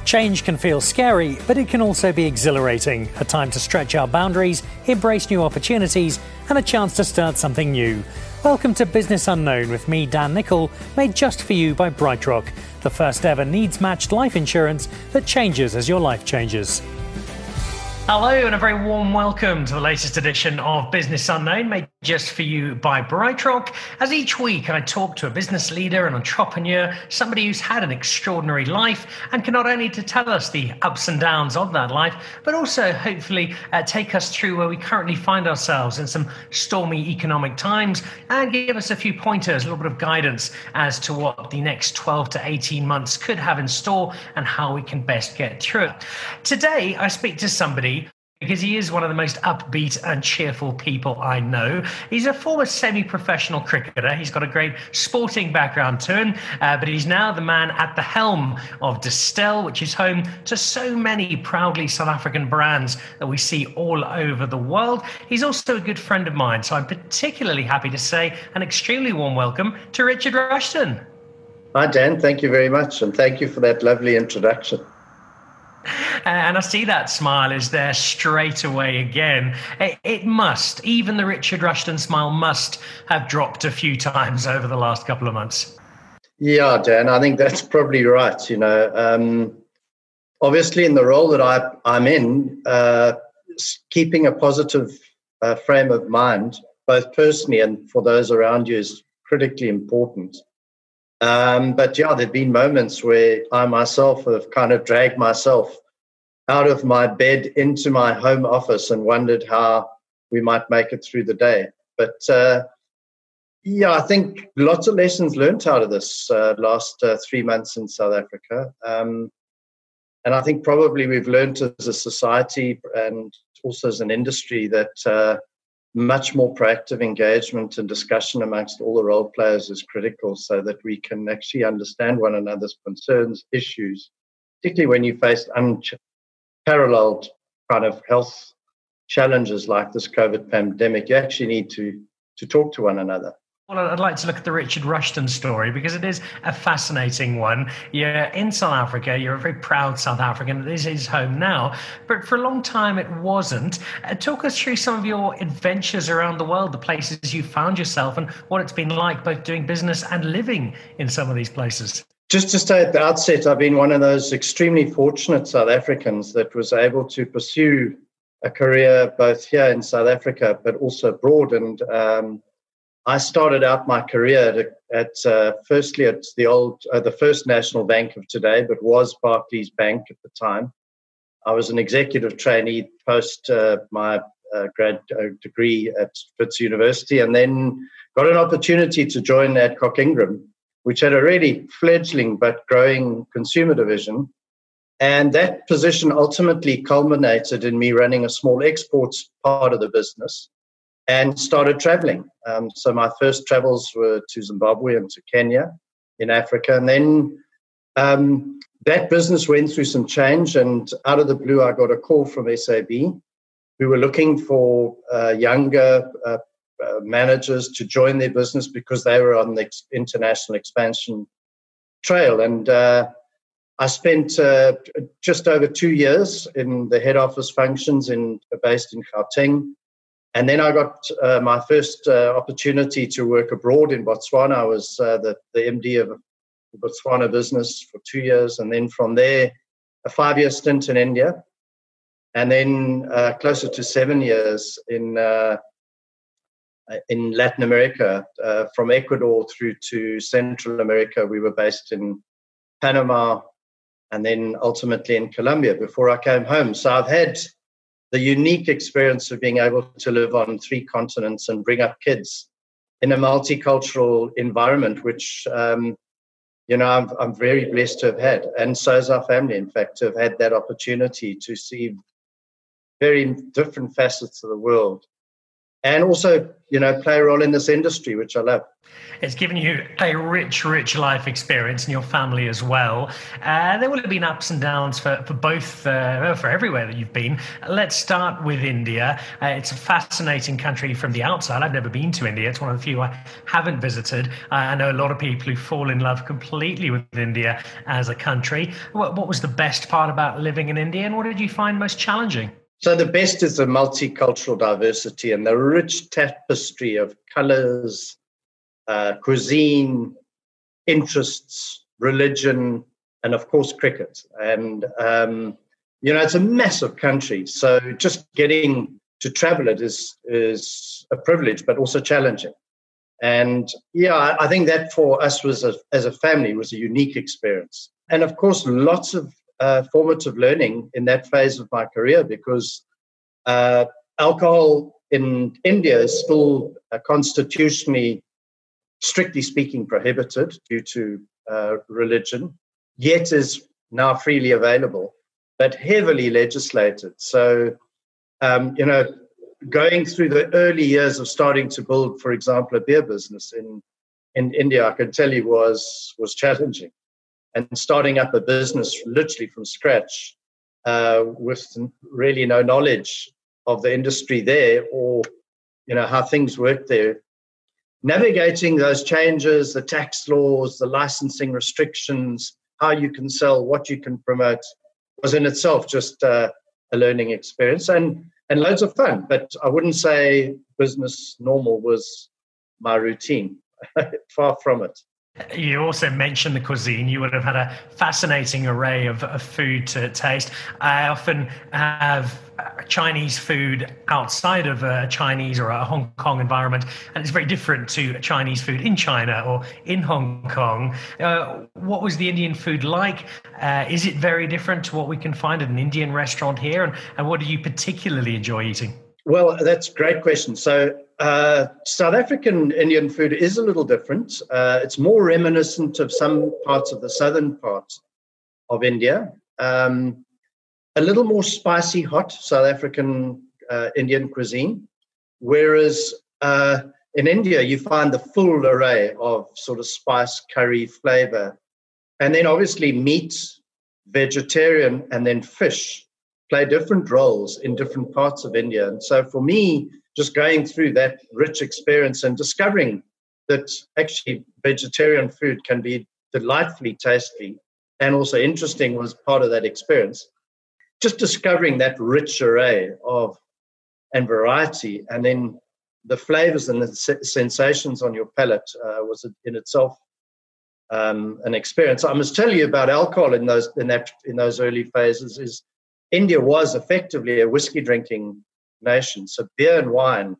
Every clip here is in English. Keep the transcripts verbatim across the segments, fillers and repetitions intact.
Change can feel scary, but it can also be exhilarating. A time to stretch our boundaries, embrace new opportunities, and a chance to start something new. Welcome to Business Unknown with me, Dan Nichol, made just for you by BrightRock, the first ever needs-matched life insurance that changes as your life changes. Hello and a very warm welcome to the latest edition of Business Unknown, made just for you by BrightRock. As each week I talk to a business leader, an entrepreneur, somebody who's had an extraordinary life and can not only to tell us the ups and downs of that life, but also hopefully uh, take us through where we currently find ourselves in some stormy economic times and give us a few pointers, a little bit of guidance as to what the next twelve to eighteen months could have in store and how we can best get through it. Today I speak to somebody because he is one of the most upbeat and cheerful people I know. He's a former semi-professional cricketer. He's got a great sporting background to him, uh, but he's now the man at the helm of Distell, which is home to so many proudly South African brands that we see all over the world. He's also a good friend of mine, so I'm particularly happy to say an extremely warm welcome to Richard Rushton. Hi, Dan. Thank you very much, and thank you for that lovely introduction. And I see that smile is there straight away again. It, it must, even the Richard Rushton smile must have dropped a few times over the last couple of months. Yeah, Dan, I think that's probably right. You know, um, obviously in the role that I, I'm in, uh, keeping a positive uh, frame of mind, both personally and for those around you, is critically important. Um, but yeah, there've been moments where I myself have kind of dragged myself out of my bed into my home office and wondered how we might make it through the day. But uh, yeah, I think lots of lessons learned out of this uh, last uh, three months in South Africa. Um, and I think probably we've learned as a society and also as an industry that uh, much more proactive engagement and discussion amongst all the role players is critical so that we can actually understand one another's concerns, issues, particularly when you face unparalleled kind of health challenges like this COVID pandemic. You actually need to, to talk to one another. Well, I'd like to look at the Richard Rushton story because it is a fascinating one. You're in South Africa, you're a very proud South African, this is home now, but for a long time it wasn't. Uh, talk us through some of your adventures around the world, the places you found yourself and what it's been like both doing business and living in some of these places. Just to say at the outset, I've been one of those extremely fortunate South Africans that was able to pursue a career both here in South Africa but also abroad. And um, I started out my career at, at uh, firstly at the old, uh, the First National Bank of today, but was Barclays Bank at the time. I was an executive trainee post uh, my uh, grad uh, degree at Wits University, and then got an opportunity to join Adcock Ingram, which had a really fledgling but growing consumer division. And that position ultimately culminated in me running a small exports part of the business and started traveling. Um, so my first travels were to Zimbabwe and to Kenya in Africa. And then um, that business went through some change. And out of the blue, I got a call from S A B, who were looking for uh, younger uh, uh, managers to join their business because they were on the ex- international expansion trail. And uh, I spent uh, just over two years in the head office functions in based in Gauteng. And then I got uh, my first uh, opportunity to work abroad in Botswana. I was uh, the, the M D of the Botswana business for two years. And then from there, a five-year stint in India. And then uh, closer to seven years in uh, in Latin America. Uh, from Ecuador through to Central America, we were based in Panama and then ultimately in Colombia before I came home. So I've had the unique experience of being able to live on three continents and bring up kids in a multicultural environment, which, um, you know, I'm, I'm very blessed to have had. And so is our family, in fact, to have had that opportunity to see very different facets of the world and also, you know, play a role in this industry, which I love. It's given you a rich, rich life experience and your family as well. Uh, there will have been ups and downs for, for both, uh, for everywhere that you've been. Let's start with India. Uh, it's a fascinating country from the outside. I've never been to India. It's one of the few I haven't visited. Uh, I know a lot of people who fall in love completely with India as a country. What, what was the best part about living in India, and what did you find most challenging? So the best is the multicultural diversity and the rich tapestry of colors, uh, cuisine, interests, religion, and of course, cricket. And, um, you know, it's a massive country. So just getting to travel it is, is a privilege, but also challenging. And yeah, I think that for us was a, as a family was a unique experience. And of course, lots of Uh, formative learning in that phase of my career, because uh, alcohol in India is still uh, constitutionally, strictly speaking, prohibited due to uh, religion, yet is now freely available, but heavily legislated. So, um, you know, going through the early years of starting to build, for example, a beer business in, in India, I can tell you was was challenging. And starting up a business literally from scratch uh, with really no knowledge of the industry there, or, you know, how things work there. Navigating those changes, the tax laws, the licensing restrictions, how you can sell, what you can promote, was in itself just uh, a learning experience and, and loads of fun. But I wouldn't say business normal was my routine. Far from it. You also mentioned the cuisine. You would have had a fascinating array of, of food to taste. I often have Chinese food outside of a Chinese or a Hong Kong environment, and it's very different to Chinese food in China or in Hong Kong. Uh, what was the Indian food like? Uh, is it very different to what we can find at an Indian restaurant here? And, and what do you particularly enjoy eating? Well, that's a great question. So uh, South African Indian food is a little different. Uh, it's more reminiscent of some parts of the southern part of India. Um, a little more spicy, hot South African uh, Indian cuisine, whereas uh, in India you find the full array of sort of spice, curry, flavor, and then obviously meat, vegetarian, and then fish play different roles in different parts of India. And so for me, just going through that rich experience and discovering that actually vegetarian food can be delightfully tasty and also interesting was part of that experience. Just discovering that rich array of and variety, and then the flavors and the sensations on your palate uh, was in itself um, an experience. I must tell you about alcohol in those in that in those early phases is India was effectively a whiskey drinking nation. So beer and wine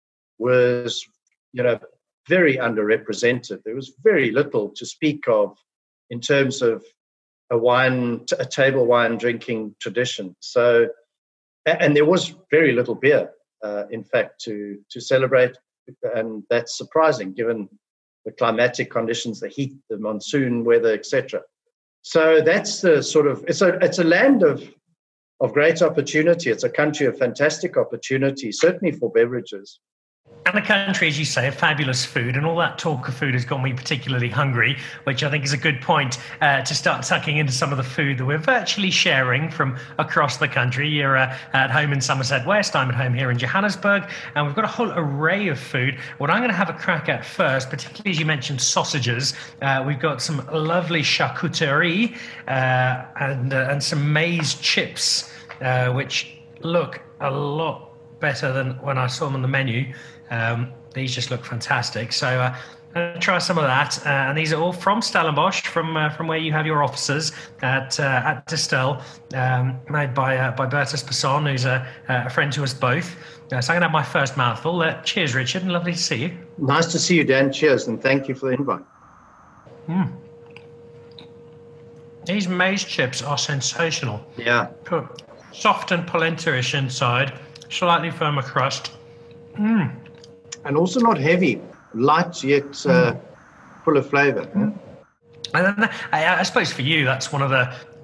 was, you know, very underrepresented. There was very little to speak of in terms of a wine, a table wine drinking tradition. So, and there was very little beer, uh, in fact, to to celebrate, and that's surprising given the climatic conditions, the heat, the monsoon weather, et cetera. So that's the sort of it's a it's a land of of great opportunity. It's a country of fantastic opportunity, certainly for beverages. And a country, as you say, of fabulous food, and all that talk of food has got me particularly hungry, which I think is a good point uh, to start tucking into some of the food that we're virtually sharing from across the country. You're uh, at home in Somerset West, I'm at home here in Johannesburg, and we've got a whole array of food. What I'm going to have a crack at first, particularly as you mentioned sausages, uh, we've got some lovely charcuterie uh, and, uh, and some maize chips, uh, which look a lot better than when I saw them on the menu. Um, these just look fantastic. So uh, I'm going to try some of that. Uh, and these are all from Stellenbosch, from uh, from where you have your offices at uh, at Distell, um, made by uh, by Bertus Passon, who's a, a friend to us both. Uh, so I'm going to have my first mouthful. Uh, cheers, Richard, and lovely to see you. Nice to see you, Dan. Cheers, and thank you for the invite. Mm. These maize chips are sensational. Yeah. Soft and polenta-ish inside, slightly firmer crust. Mm. And also not heavy, light yet uh, mm. full of flavour. Mm. And then, I, I suppose for you, that's one of the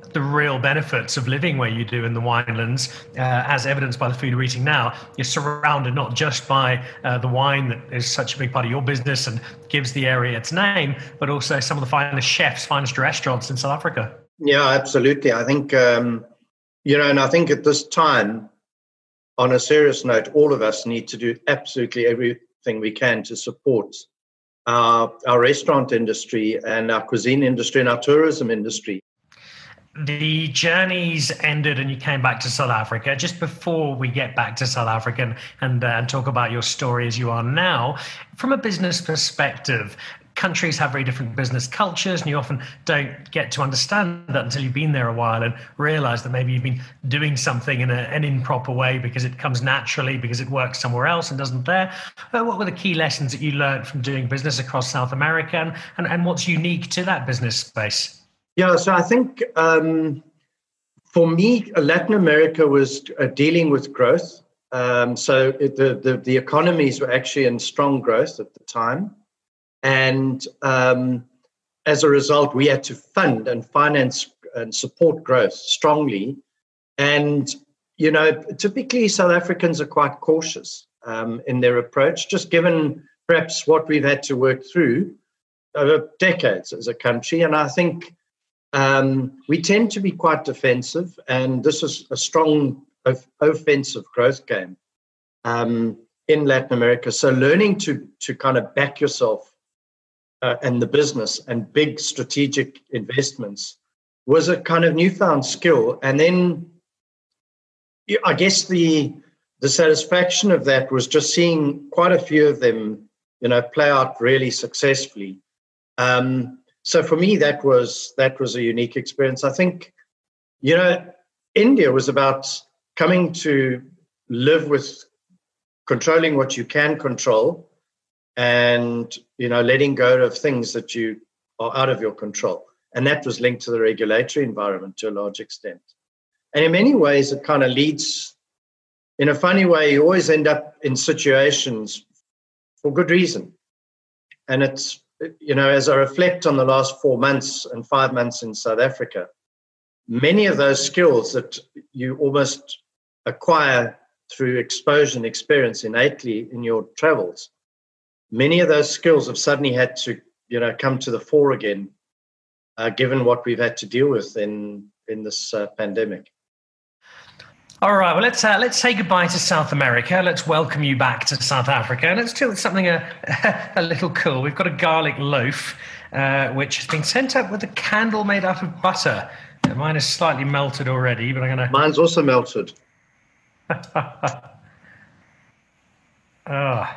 the real benefits of living where you do in the winelands, uh, as evidenced by the food we're eating now. You're surrounded not just by uh, the wine that is such a big part of your business and gives the area its name, but also some of the finest chefs, finest restaurants in South Africa. Yeah, absolutely. I think, um, you know, and I think at this time, on a serious note, all of us need to do absolutely everything we can to support our, our restaurant industry and our cuisine industry and our tourism industry. The journeys ended and you came back to South Africa. Just before we get back to South Africa and, and, uh, and talk about your story as you are now, from a business perspective, countries have very different business cultures, and you often don't get to understand that until you've been there a while and realize that maybe you've been doing something in a, an improper way because it comes naturally, because it works somewhere else and doesn't there. Uh, what were the key lessons that you learned from doing business across South America, and, and, and what's unique to that business space? Yeah, so I think um, for me, Latin America was uh, dealing with growth. Um, so it, the, the, the economies were actually in strong growth at the time. And um, as a result, we had to fund and finance and support growth strongly. And, you know, typically South Africans are quite cautious um, in their approach, just given perhaps what we've had to work through over decades as a country. And I think um, we tend to be quite defensive, and this is a strong offensive growth game um, in Latin America. So learning to to kind of back yourself Uh, and the business and big strategic investments was a kind of newfound skill. And then I guess the the satisfaction of that was just seeing quite a few of them, you know, play out really successfully. Um, so for me, that was that was a unique experience. I think, you know, India was about coming to live with controlling what you can control, and, you know, letting go of things that you are out of your control. And that was linked to the regulatory environment to a large extent. And in many ways, it kind of leads, in a funny way, you always end up in situations for good reason. And it's, you know, as I reflect on the last four months and five months in South Africa, many of those skills that you almost acquire through exposure and experience innately in your travels, many of those skills have suddenly had to, you know, come to the fore again, uh, given what we've had to deal with in in this uh, pandemic. All right, well, let's uh, let's say goodbye to South America. Let's welcome you back to South Africa, and let's do something a, a little cool. We've got a garlic loaf, uh, which has been sent up with a candle made out of butter. Mine is slightly melted already, but I'm going to... Mine's also melted. Oh.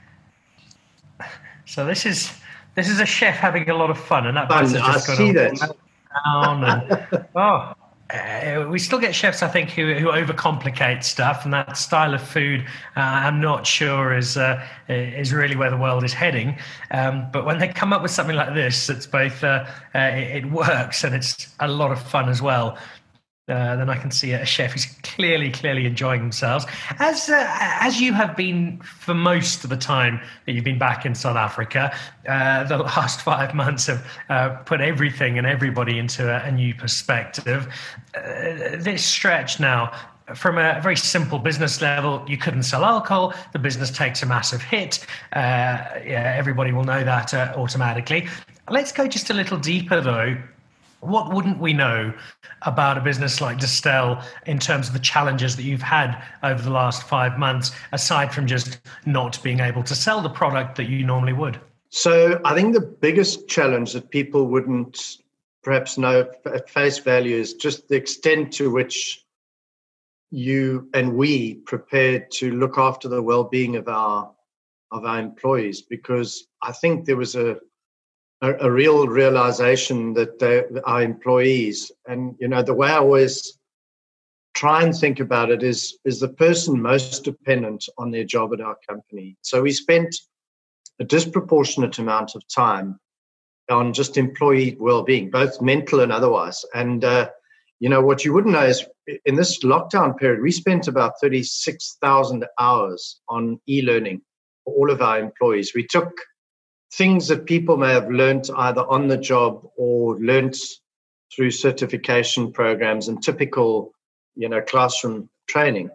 So this is this is a chef having a lot of fun, and that fun, butter's just I got see to that. down. And, oh, uh, we still get chefs, I think, who who overcomplicate stuff, and that style of food, uh, I'm not sure is uh, is really where the world is heading. Um, but when they come up with something like this, it's both uh, uh, it, it works and it's a lot of fun as well. Uh, then I can see a chef who's clearly, clearly enjoying themselves. As uh, as you have been for most of the time that you've been back in South Africa, uh, the last five months have uh, put everything and everybody into a, a new perspective. Uh, this stretch now, from a very simple business level, you couldn't sell alcohol. The business takes a massive hit. Uh, yeah, everybody will know that uh, automatically. Let's go just a little deeper, though. What wouldn't we know about a business like Distell in terms of the challenges that you've had over the last five months, aside from just not being able to sell the product that you normally would? So I think the biggest challenge that people wouldn't perhaps know at face value is just the extent to which you and we prepared to look after the well-being of our of our employees, because I think there was a A, a real realization that they, our employees, and, you know, the way I always try and think about it is, is the person most dependent on their job at our company. So we spent a disproportionate amount of time on just employee well-being, both mental and otherwise. And, uh, you know, what you wouldn't know is in this lockdown period, we spent about thirty-six thousand hours on e-learning for all of our employees. We took things that people may have learned either on the job or learned through certification programs and typical, you know, classroom training.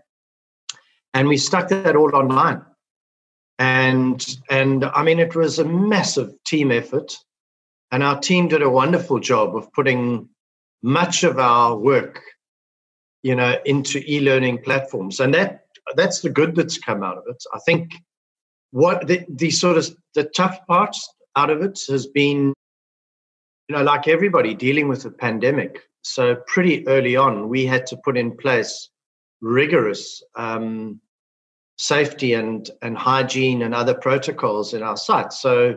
And we stuck that all online. And, and I mean, it was a massive team effort. And our team did a wonderful job of putting much of our work, you know, into e-learning platforms. And that that's the good that's come out of it. I think what the, the sort of the tough parts out of it has been, you know, like everybody dealing with the pandemic. So pretty early on, we had to put in place rigorous um, safety and, and hygiene and other protocols in our sites. So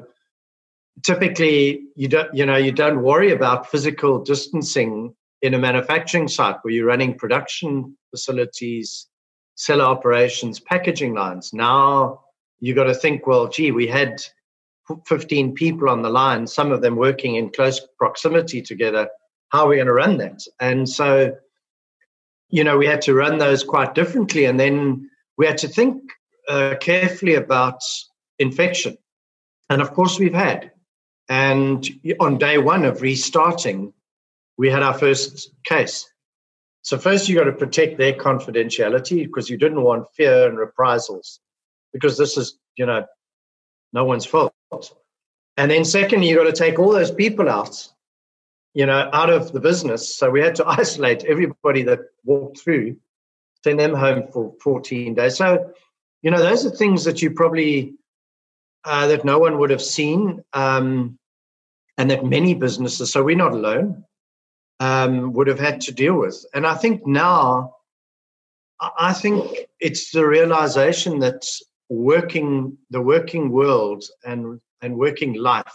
typically, you don't, you know, you don't worry about physical distancing in a manufacturing site where you're running production facilities, seller operations, packaging lines. Now you got to think, well, gee, we had fifteen people on the line, some of them working in close proximity together. How are we going to run that? And so, you know, we had to run those quite differently. And then we had to think uh, carefully about infection. And of course, we've had. And on day one of restarting, we had our first case. So first, you got to protect their confidentiality because you didn't want fear and reprisals, because this is, you know, no one's fault. And then secondly, you got to take all those people out, you know, out of the business. So we had to isolate everybody that walked through, send them home for fourteen days. So, you know, those are things that you probably, uh, that no one would have seen, um, and that many businesses, so we're not alone, um, would have had to deal with. And I think now, I think it's the realization that working, the working world and, and working life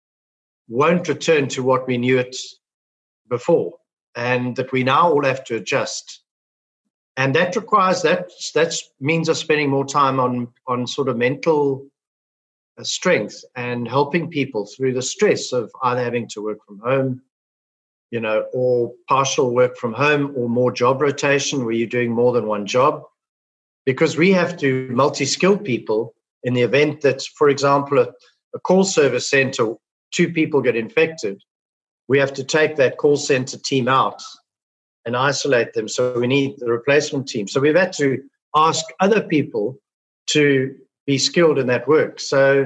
won't return to what we knew it before, and that we now all have to adjust. And that requires, that that means us spending more time on, on sort of mental strength and helping people through the stress of either having to work from home, you know, or partial work from home, or more job rotation where you're doing more than one job. Because we have to multi-skill people in the event that, for example, a, a call service center, two people get infected. We have to take that call center team out and isolate them. So we need the replacement team. So we've had to ask other people to be skilled in that work. So,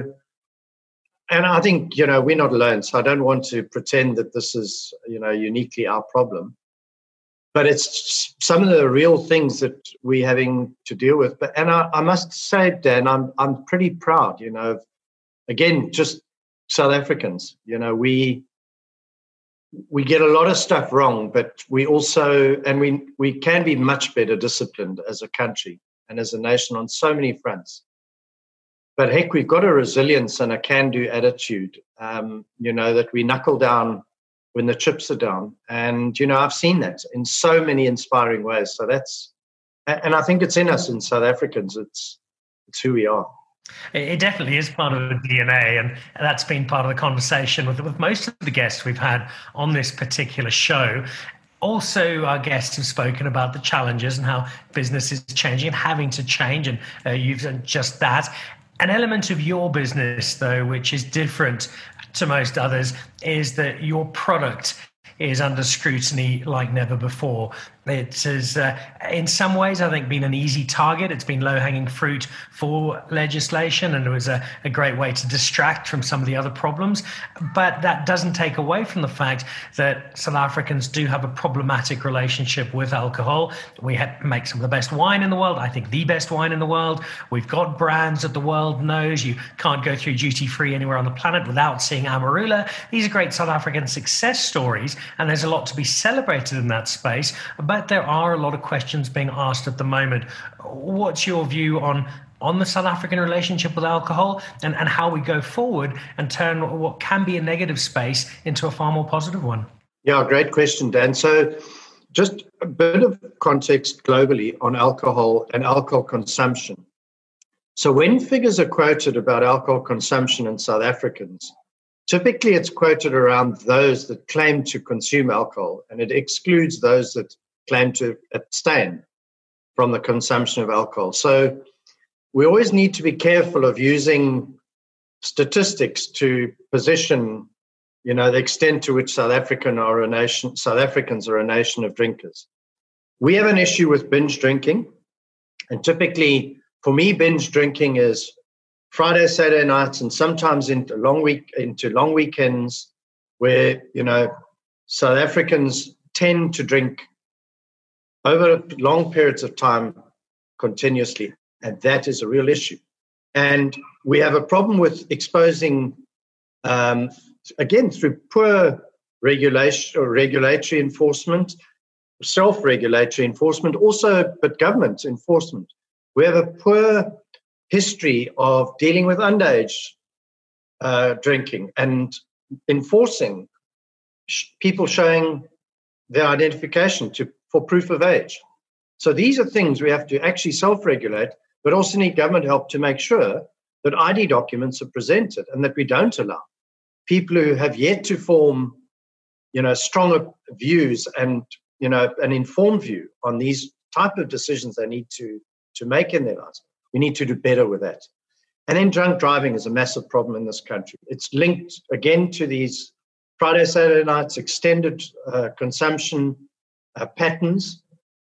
and I think, you know, we're not alone. So I don't want to pretend that this is, you know, uniquely our problem. But it's some of the real things that we're having to deal with. But and I, I must say, Dan, I'm I'm pretty proud, you know, of, again, just South Africans. You know, we we get a lot of stuff wrong, but we also, and we we can be much better disciplined as a country and as a nation on so many fronts. But heck, we've got a resilience and a can-do attitude, um, you know, that we knuckle down when the chips are down. And, you know, I've seen that in so many inspiring ways. So that's, and I think it's in us in South Africans. It's, it's who we are. It definitely is part of the D N A, and that's been part of the conversation with, with most of the guests we've had on this particular show. Also, our guests have spoken about the challenges and how business is changing and having to change, and uh, you've done just that. An element of your business, though, which is different to most others, is that your product is under scrutiny like never before. It has, uh, in some ways, I think, been an easy target. It's been low-hanging fruit for legislation, and it was a, a great way to distract from some of the other problems. But that doesn't take away from the fact that South Africans do have a problematic relationship with alcohol. We have, make some of the best wine in the world, I think the best wine in the world. We've got brands that the world knows. You can't go through duty-free anywhere on the planet without seeing Amarula. These are great South African success stories, and there's a lot to be celebrated in that space. But But there are a lot of questions being asked at the moment. What's your view on, on the South African relationship with alcohol, and, and how we go forward and turn what can be a negative space into a far more positive one? Yeah, great question, Dan. So just a bit of context globally on alcohol and alcohol consumption. So when figures are quoted about alcohol consumption in South Africans, typically it's quoted around those that claim to consume alcohol, and it excludes those that claim to abstain from the consumption of alcohol. So we always need to be careful of using statistics to position you know, the extent to which South African are a nation, South Africans are a nation of drinkers. We have an issue with binge drinking. And typically, for me, binge drinking is Friday, Saturday nights, and sometimes into long week into long weekends, where you know South Africans tend to drink over long periods of time continuously, and that is a real issue. And we have a problem with exposing, um, again, through poor regulation or regulatory enforcement, self-regulatory enforcement, also, but government enforcement. We have a poor history of dealing with underage uh, drinking and enforcing sh- people showing their identification to for proof of age. So these are things we have to actually self-regulate, but also need government help to make sure that I D documents are presented and that we don't allow people who have yet to form, you know, stronger views and, you know, an informed view on these type of decisions they need to, to make in their lives. We need to do better with that. And then drunk driving is a massive problem in this country. It's linked, again, to these Friday, Saturday nights, extended uh, consumption uh, patterns.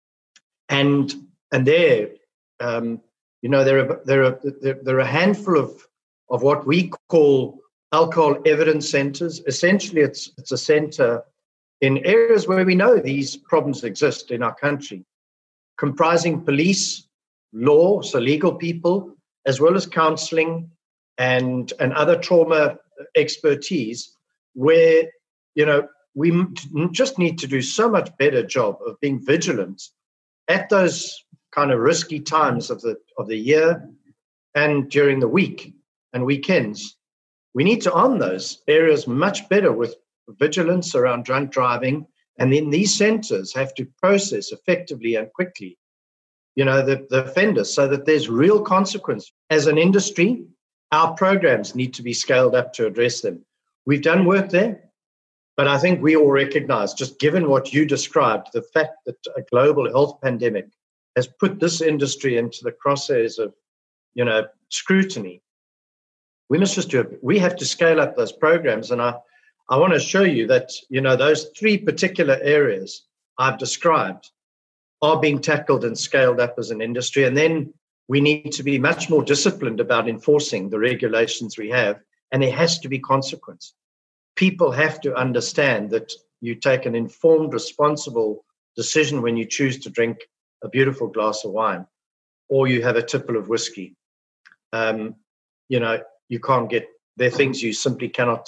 And and there, um, you know, there are, there, are, there, there are a handful of, of what we call alcohol evidence centers. Essentially, it's it's a center in areas where we know these problems exist in our country, comprising police, law, so legal people, as well as counseling and, and other trauma expertise, where, you know, we just need to do so much better job of being vigilant at those kind of risky times of the of the year and during the week and weekends. We need to arm those areas much better with vigilance around drunk driving, and then these centers have to process effectively and quickly, you know, the, the offenders, so that there's real consequence. As an industry, our programs need to be scaled up to address them. We've done work there, but I think we all recognize, just given what you described, the fact that a global health pandemic has put this industry into the crosshairs of, you know, scrutiny. We must just do it. We have to scale up those programs. And I, I want to show you that, you know, those three particular areas I've described are being tackled and scaled up as an industry. And then we need to be much more disciplined about enforcing the regulations we have. And there has to be consequence. People have to understand that you take an informed, responsible decision when you choose to drink a beautiful glass of wine or you have a tipple of whiskey. Um, you know, you can't get, there are things you simply cannot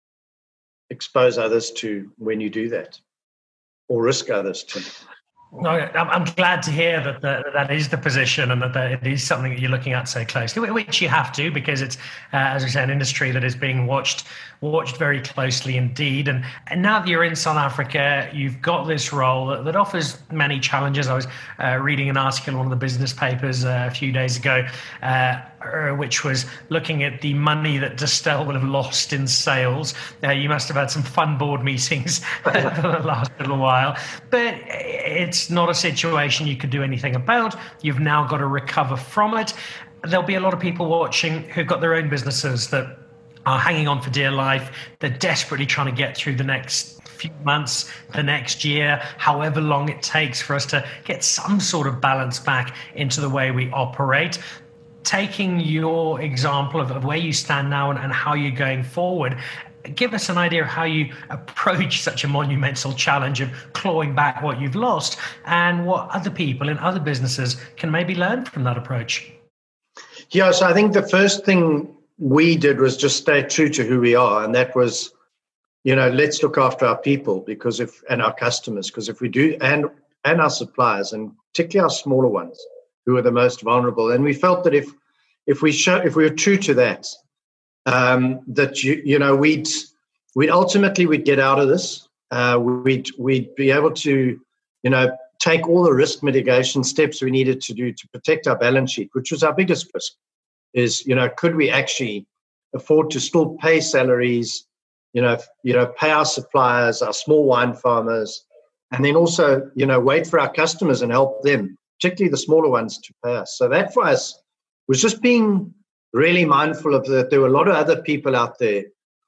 expose others to when you do that, or risk others to. No, I'm glad to hear that the, that is the position and that the, it is something that you're looking at so closely, which you have to, because it's, uh, as I say, an industry that is being watched watched very closely indeed. And, and now that you're in South Africa, you've got this role that, that offers many challenges. I was uh, reading an article in one of the business papers uh, a few days ago, uh, which was looking at the money that Distell would have lost in sales. Uh, you must have had some fun board meetings for the last little while, but it's not a situation you could do anything about. You've now got to recover from it. There'll be a lot of people watching who've got their own businesses that are hanging on for dear life. They're desperately trying to get through the next few months, the next year, however long it takes for us to get some sort of balance back into the way we operate. Taking your example of, of where you stand now and, and how you're going forward, give us an idea of how you approach such a monumental challenge of clawing back what you've lost and what other people in other businesses can maybe learn from that approach. Yeah, so I think the first thing we did was just stay true to who we are. And that was, you know, let's look after our people because if and our customers, because if we do, and and our suppliers, and particularly our smaller ones who are the most vulnerable. And we felt that if if we show if we were true to that, um, that you you know we'd we'd ultimately we'd get out of this. Uh, we'd we'd be able to, you know, take all the risk mitigation steps we needed to do to protect our balance sheet, which was our biggest risk. Is, you know, could we actually afford to still pay salaries, you know, you know, pay our suppliers, our small wine farmers, and then also, you know, wait for our customers and help them, particularly the smaller ones, to pay us. So that for us was just being really mindful of that. There were a lot of other people out there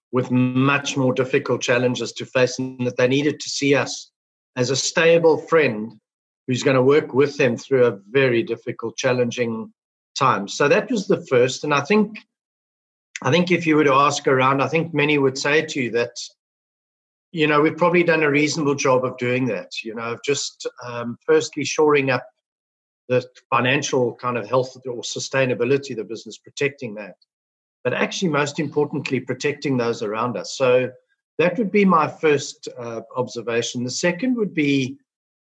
with much more difficult challenges to face, and that they needed to see us as a stable friend who's going to work with them through a very difficult, challenging time. So that was the first. And I think, I think if you were to ask around, I think many would say to you that, you know, we've probably done a reasonable job of doing that, you know, of just um, firstly shoring up the financial kind of health or sustainability of the business, protecting that, but actually most importantly, protecting those around us. So that would be my first uh, observation. The second would be,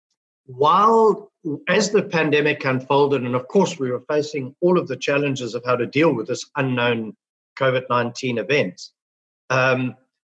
while as the pandemic unfolded, and of course we were facing all of the challenges of how to deal with this unknown COVID nineteen event, um,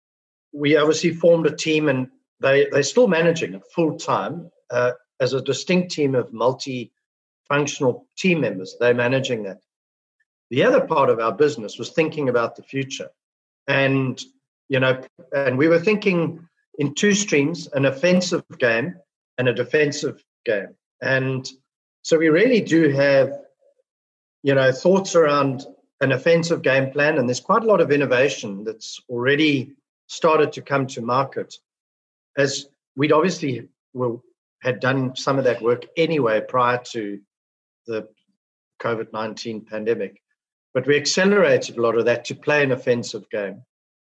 we obviously formed a team, and they, they're still managing it full time uh, as a distinct team of multi-functional team members. They're managing that. The other part of our business was thinking about the future. And, you know, and we were thinking in two streams, an offensive game and a defensive game. And so we really do have, you know, thoughts around an offensive game plan, and there's quite a lot of innovation that's already started to come to market, as we'd obviously will, had done some of that work anyway prior to the COVID nineteen pandemic. But we accelerated a lot of that to play an offensive game.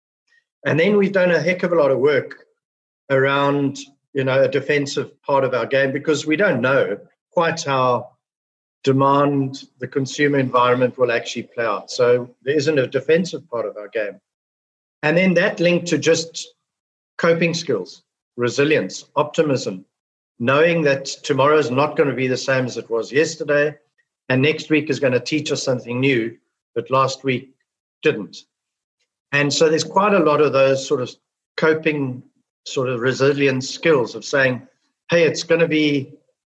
And then we've done a heck of a lot of work around, you know, a defensive part of our game, because we don't know quite how demand, the consumer environment will actually play out. So there isn't a defensive part of our game. And then that linked to just coping skills, resilience, optimism, knowing that tomorrow is not going to be the same as it was yesterday, and next week is going to teach us something new, but last week didn't. And so there's quite a lot of those sort of coping, sort of resilience skills of saying, hey, it's going to be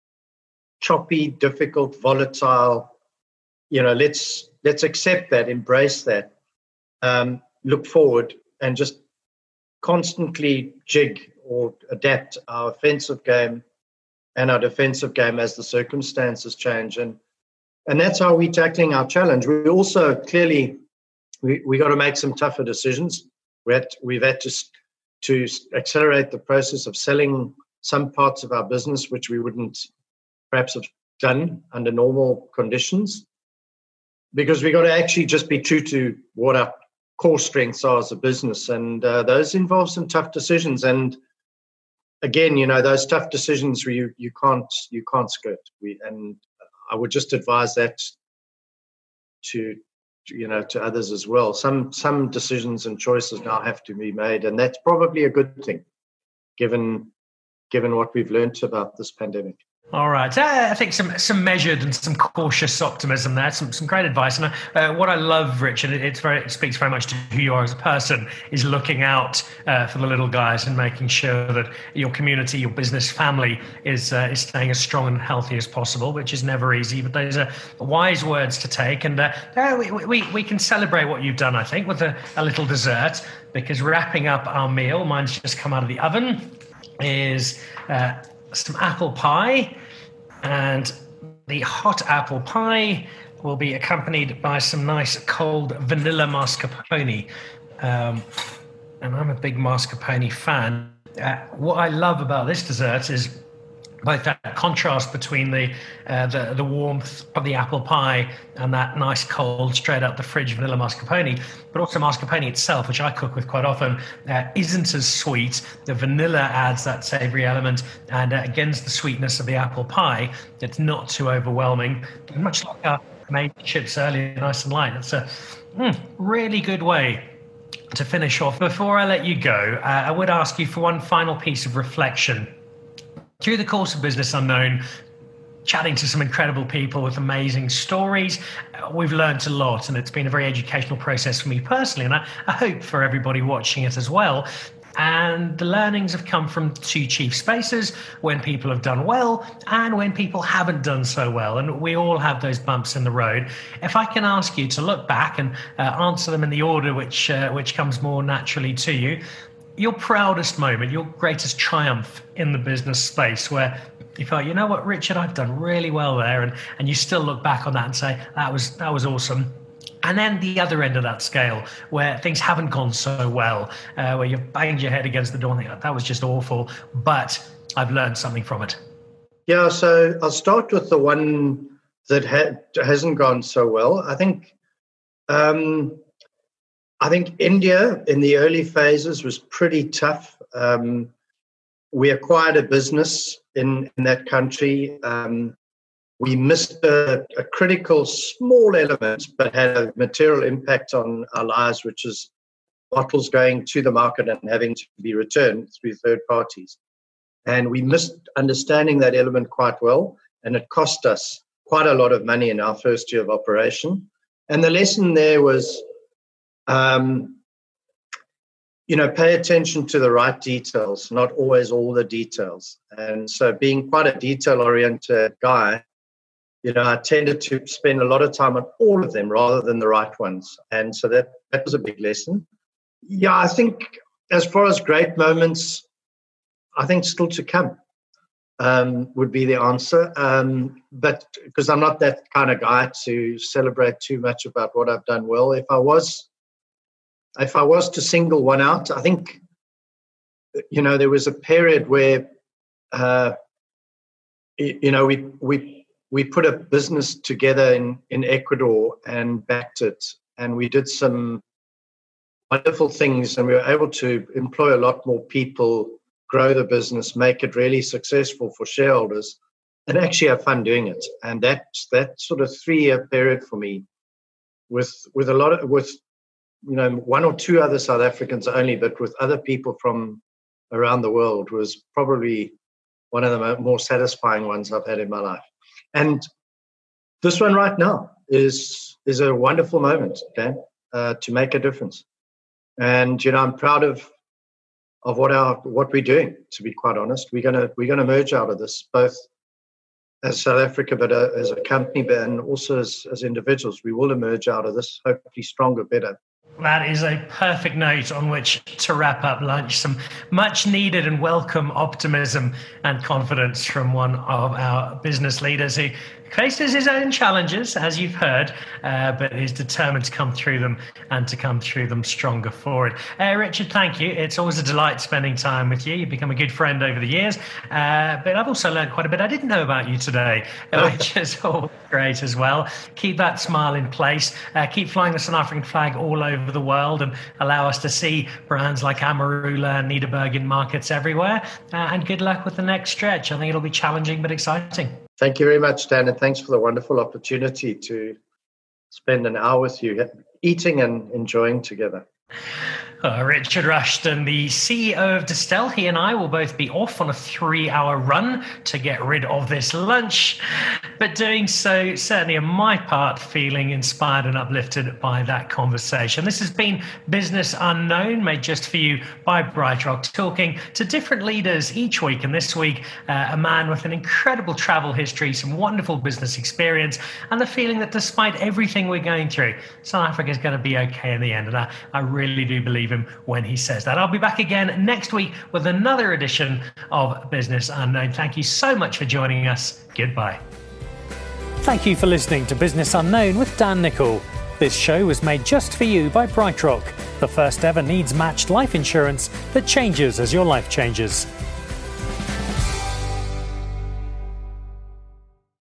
choppy, difficult, volatile. You know, let's let's accept that, embrace that, um, look forward, and just constantly jig or adapt our offensive game and our defensive game as the circumstances change. And and that's how we're tackling our challenge. We also clearly, we, we got to make some tougher decisions. We had, we've had to, to accelerate the process of selling some parts of our business, which we wouldn't perhaps have done under normal conditions, because we got to actually just be true to what our core strengths are as a business. And uh, those involve some tough decisions. And again, you know, those tough decisions where you, you can't, you can't skirt. We, and I would just advise that to, you know, to others as well. Some some decisions and choices now have to be made, and that's probably a good thing, given given what we've learned about this pandemic. All right. Uh, I think some some measured and some cautious optimism there, some some great advice. And uh, what I love, Rich, and it, it's very, it speaks very much to who you are as a person, is looking out uh, for the little guys and making sure that your community, your business family is uh, is staying as strong and healthy as possible, which is never easy. But those are wise words to take. And uh, uh, we, we, we can celebrate what you've done, I think, with a, a little dessert, because wrapping up our meal, mine's just come out of the oven, is uh, some apple pie. And the hot apple pie will be accompanied by some nice cold vanilla mascarpone. Um, and I'm a big mascarpone fan. Uh, what I love about this dessert is both that contrast between the, uh, the the warmth of the apple pie and that nice cold, straight out the fridge vanilla mascarpone, but also mascarpone itself, which I cook with quite often, uh, isn't as sweet. The vanilla adds that savoury element, and uh, against the sweetness of the apple pie, it's not too overwhelming. Much like I made chips earlier, nice and light. It's a mm, really good way to finish off. Before I let you go, uh, I would ask you for one final piece of reflection. Through the course of Business Unknown, chatting to some incredible people with amazing stories, we've learned a lot, and it's been a very educational process for me personally, and I, I hope for everybody watching it as well. And the learnings have come from two chief spaces, when people have done well and when people haven't done so well. And we all have those bumps in the road. If I can ask you to look back and uh, answer them in the order which uh, which comes more naturally to you, your proudest moment, your greatest triumph in the business space, where you felt, you know what, Richard, I've done really well there, and, and you still look back on that and say, that was that was awesome. And then the other end of that scale, where things haven't gone so well, uh, where you've banged your head against the door and think, that was just awful, but I've learned something from it. Yeah, so I'll start with the one that ha- hasn't gone so well. I think, um, I think India in the early phases was pretty tough. Um, we acquired a business in, in that country. Um, We missed a, a critical small element, but had a material impact on our lives, which is bottles going to the market and having to be returned through third parties. And we missed understanding that element quite well, and it cost us quite a lot of money in our first year of operation. And the lesson there was, um, you know, pay attention to the right details, not always all the details. And so being quite a detail-oriented guy, you know, I tended to spend a lot of time on all of them rather than the right ones. And so that, that was a big lesson. Yeah, I think as far as great moments, I think still to come um, would be the answer. Um, but because I'm not that kind of guy to celebrate too much about what I've done well. If I was, if I was to single one out, I think, you know, there was a period where, uh, you know, we we we put a business together in, in Ecuador and backed it. And we did some wonderful things, and we were able to employ a lot more people, grow the business, make it really successful for shareholders, and actually have fun doing it. And that that sort of three-year period for me, with with a lot of with you know one or two other South Africans only, but with other people from around the world, was probably one of the more satisfying ones I've had in my life. And this one right now is is a wonderful moment, Dan, uh, to make a difference. And you know, I'm proud of of what our what we're doing. To be quite honest, we're gonna we're gonna merge out of this, both as South Africa, but uh, as a company, but and also as as individuals. We will emerge out of this hopefully stronger, better. That is a perfect note on which to wrap up lunch. Some much needed and welcome optimism and confidence from one of our business leaders who faces his own challenges, as you've heard, uh, but is determined to come through them and to come through them stronger for it. Uh, Richard, thank you. It's always a delight spending time with you. You've become a good friend over the years, uh, but I've also learned quite a bit I didn't know about you today, which is all great as well. Keep that smile in place. Uh, keep flying the South African flag all over the world and allow us to see brands like Amarula and Nederburg in markets everywhere. Uh, and good luck with the next stretch. I think it'll be challenging but exciting. Thank you very much, Dan, and thanks for the wonderful opportunity to spend an hour with you, eating and enjoying together. Uh, Richard Rushton, the C E O of Distell, he and I will both be off on a three-hour run to get rid of this lunch, but doing so, certainly on my part, feeling inspired and uplifted by that conversation. This has been Business Unknown, made just for you by BrightRock, talking to different leaders each week. And this week, uh, a man with an incredible travel history, some wonderful business experience, and the feeling that despite everything we're going through, South Africa is going to be okay in the end. And I, I really do believe him when he says that. I'll be back again next week with another edition of Business Unknown. Thank you so much for joining us. Goodbye. Thank you for listening to Business Unknown with Dan Nicholl. This show was made just for you by BrightRock, the first ever needs-matched life insurance that changes as your life changes.